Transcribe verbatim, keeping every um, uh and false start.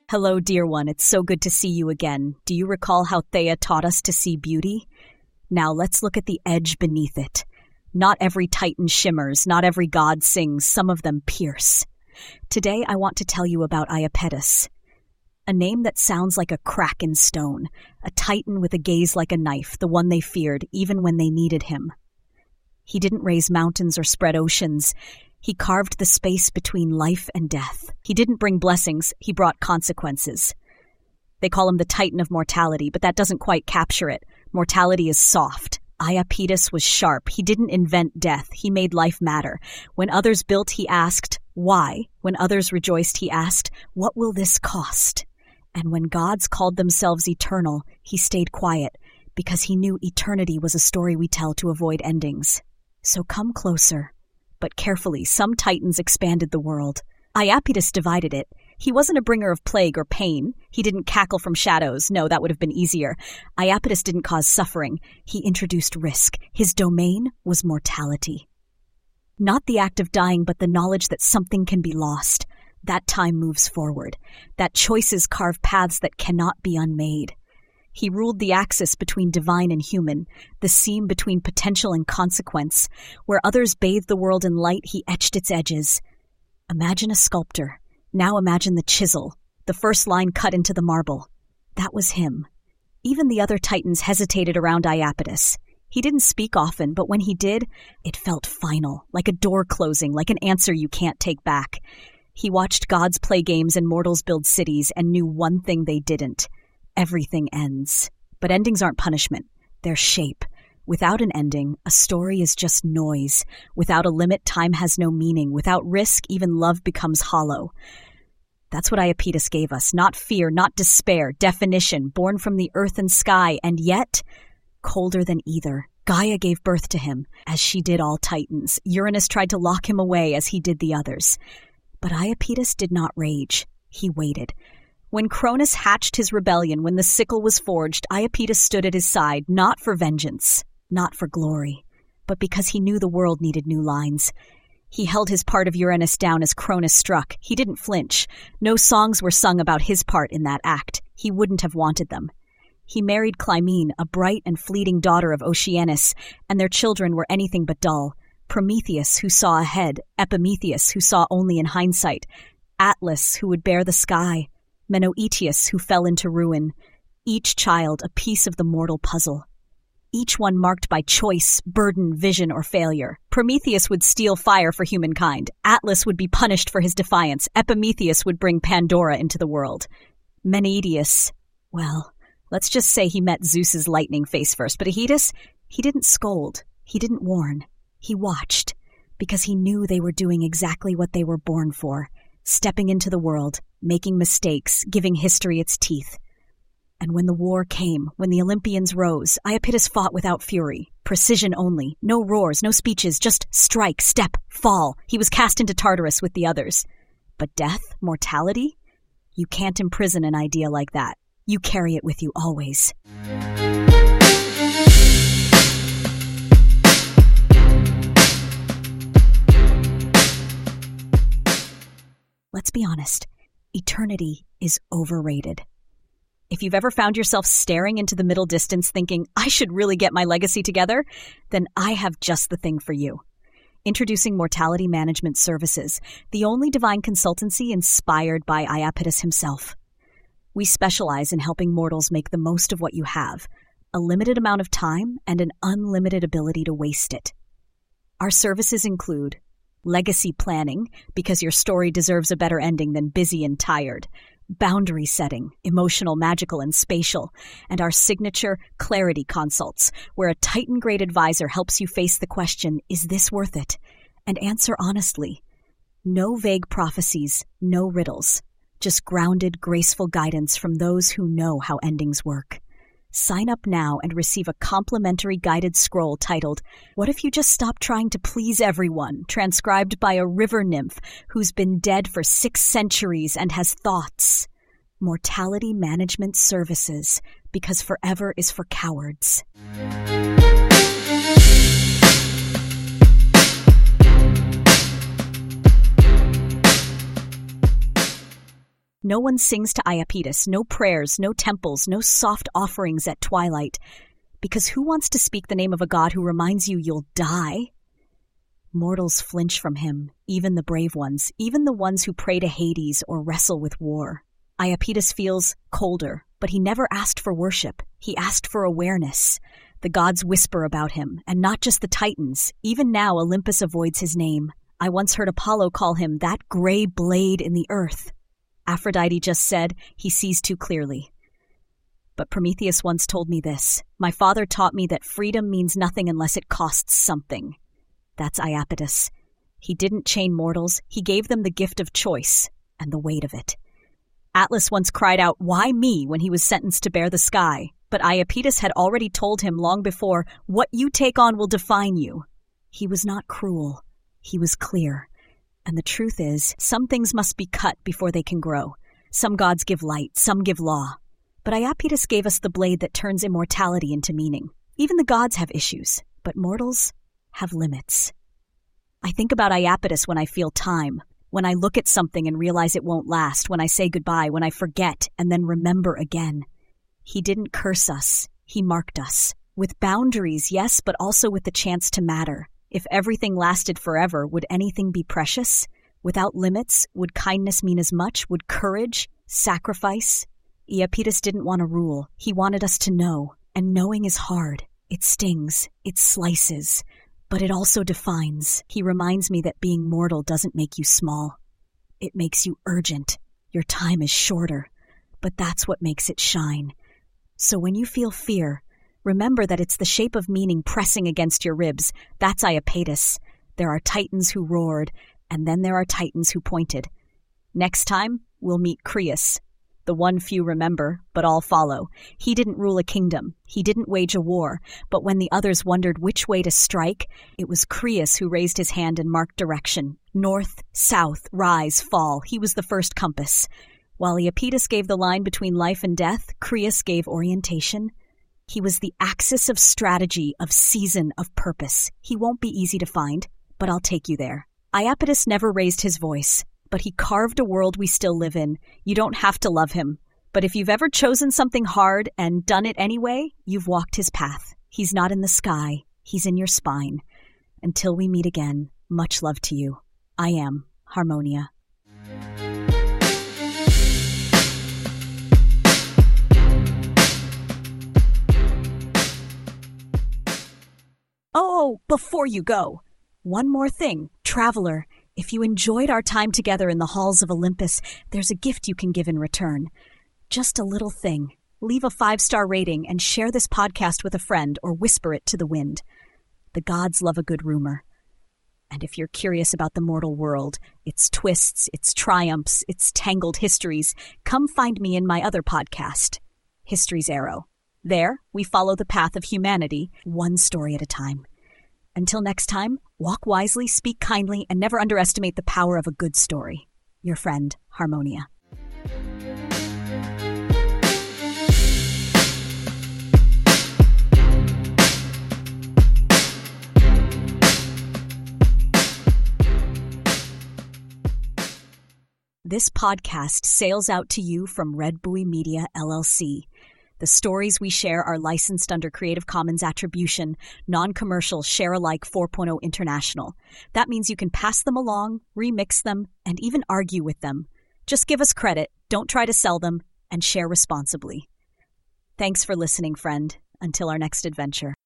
Hello, dear one. It's so good to see you again. Do you recall how Thea taught us to see beauty? Now let's look at the edge beneath it. Not every titan shimmers, not every god sings, some of them pierce. Today I want to tell you about Iapetus, a name that sounds like a crack in stone, a titan with a gaze like a knife, the one they feared even when they needed him. He didn't raise mountains or spread oceans. He carved the space between life and death. He didn't bring blessings, he brought consequences. They call him the Titan of Mortality, but that doesn't quite capture it. Mortality is soft. Iapetus was sharp. He didn't invent death. He made life matter. When others built, he asked, why? When others rejoiced, he asked, what will this cost? And when gods called themselves eternal, he stayed quiet, because he knew eternity was a story we tell to avoid endings. So come closer. But carefully, some titans expanded the world. Iapetus divided it. He wasn't a bringer of plague or pain. He didn't cackle from shadows. No, that would have been easier. Iapetus didn't cause suffering. He introduced risk. His domain was mortality. Not the act of dying, but the knowledge that something can be lost. That time moves forward. That choices carve paths that cannot be unmade. He ruled the axis between divine and human, the seam between potential and consequence. Where others bathed the world in light, he etched its edges. Imagine a sculptor. Now imagine the chisel, the first line cut into the marble. That was him. Even the other titans hesitated around Iapetus. He didn't speak often, but when he did, it felt final, like a door closing, like an answer you can't take back. He watched gods play games and mortals build cities and knew one thing they didn't. Everything ends. But endings aren't punishment. They're shape. Without an ending, a story is just noise. Without a limit, time has no meaning. Without risk, even love becomes hollow. That's what Iapetus gave us. Not fear, not despair. Definition, born from the earth and sky, and yet colder than either. Gaia gave birth to him, as she did all titans. Uranus tried to lock him away, as he did the others. But Iapetus did not rage. He waited. When Cronus hatched his rebellion, when the sickle was forged, Iapetus stood at his side, not for vengeance, not for glory, but because he knew the world needed new lines. He held his part of Uranus down as Cronus struck. He didn't flinch. No songs were sung about his part in that act. He wouldn't have wanted them. He married Clymene, a bright and fleeting daughter of Oceanus, and their children were anything but dull. Prometheus, who saw ahead, Epimetheus, who saw only in hindsight, Atlas, who would bear the sky, Menoetius, who fell into ruin, each child a piece of the mortal puzzle. Each one marked by choice, burden, vision, or failure. Prometheus would steal fire for humankind. Atlas would be punished for his defiance. Epimetheus would bring Pandora into the world. Menoetius, well, let's just say he met Zeus's lightning face first. But Aeetes, he didn't scold. He didn't warn. He watched, because he knew they were doing exactly what they were born for. Stepping into the world, making mistakes, giving history its teeth. And when the war came, when the Olympians rose, Iapetus fought without fury, precision only, no roars, no speeches, just strike, step, fall. He was cast into Tartarus with the others. But death, mortality? You can't imprison an idea like that. You carry it with you always. Let's be honest, eternity is overrated. If you've ever found yourself staring into the middle distance thinking, I should really get my legacy together, then I have just the thing for you. Introducing Mortality Management Services, the only divine consultancy inspired by Iapetus himself. We specialize in helping mortals make the most of what you have, a limited amount of time and an unlimited ability to waste it. Our services include legacy planning, because your story deserves a better ending than busy and tired. Boundary setting, emotional, magical, and spatial. And our signature clarity consults, where a Titan-grade advisor helps you face the question, is this worth it? And answer honestly. No vague prophecies, no riddles. Just grounded, graceful guidance from those who know how endings work. Sign up now and receive a complimentary guided scroll titled, What If You Just Stop Trying to Please Everyone?, transcribed by a river nymph who's been dead for six centuries and has thoughts. Mortality Management Services, because forever is for cowards. No one sings to Iapetus, no prayers, no temples, no soft offerings at twilight, because who wants to speak the name of a god who reminds you you'll die? Mortals flinch from him, even the brave ones, even the ones who pray to Hades or wrestle with war. Iapetus feels colder, but he never asked for worship. He asked for awareness. The gods whisper about him, and not just the Titans. Even now, Olympus avoids his name. I once heard Apollo call him that gray blade in the earth. Aphrodite just said he sees too clearly. But Prometheus once told me this. My father taught me that freedom means nothing unless it costs something. That's Iapetus. He didn't chain mortals. He gave them the gift of choice and the weight of it. Atlas once cried out, "Why me?" when he was sentenced to bear the sky. But Iapetus had already told him long before, "What you take on will define you." He was not cruel. He was clear. And the truth is, some things must be cut before they can grow. Some gods give light, some give law. But Iapetus gave us the blade that turns immortality into meaning. Even the gods have issues, but mortals have limits. I think about Iapetus when I feel time, when I look at something and realize it won't last, when I say goodbye, when I forget and then remember again. He didn't curse us. He marked us. With boundaries, yes, but also with the chance to matter. If everything lasted forever, would anything be precious? Without limits, would kindness mean as much? Would courage, sacrifice? Iapetus didn't want to rule. He wanted us to know. And knowing is hard. It stings. It slices. But it also defines. He reminds me that being mortal doesn't make you small. It makes you urgent. Your time is shorter. But that's what makes it shine. So when you feel fear, remember that it's the shape of meaning pressing against your ribs. That's Iapetus. There are titans who roared, and then there are titans who pointed. Next time, we'll meet Crius. The one few remember, but all follow. He didn't rule a kingdom. He didn't wage a war. But when the others wondered which way to strike, it was Crius who raised his hand and marked direction. North, south, rise, fall. He was the first compass. While Iapetus gave the line between life and death, Crius gave orientation. He was the axis of strategy, of season, of purpose. He won't be easy to find, but I'll take you there. Iapetus never raised his voice, but he carved a world we still live in. You don't have to love him, but if you've ever chosen something hard and done it anyway, you've walked his path. He's not in the sky. He's in your spine. Until we meet again, much love to you. I am Harmonia. Oh, before you go, one more thing. Traveler, if you enjoyed our time together in the halls of Olympus, there's a gift you can give in return. Just a little thing. Leave a five-star rating and share this podcast with a friend or whisper it to the wind. The gods love a good rumor. And if you're curious about the mortal world, its twists, its triumphs, its tangled histories, come find me in my other podcast, History's Arrow. There, we follow the path of humanity, one story at a time. Until next time, walk wisely, speak kindly, and never underestimate the power of a good story. Your friend, Harmonia. This podcast sails out to you from Red Buoy Media, L L C. The stories we share are licensed under Creative Commons Attribution, Non-Commercial, Share-alike four point oh International. That means you can pass them along, remix them, and even argue with them. Just give us credit, don't try to sell them, and share responsibly. Thanks for listening, friend. Until our next adventure.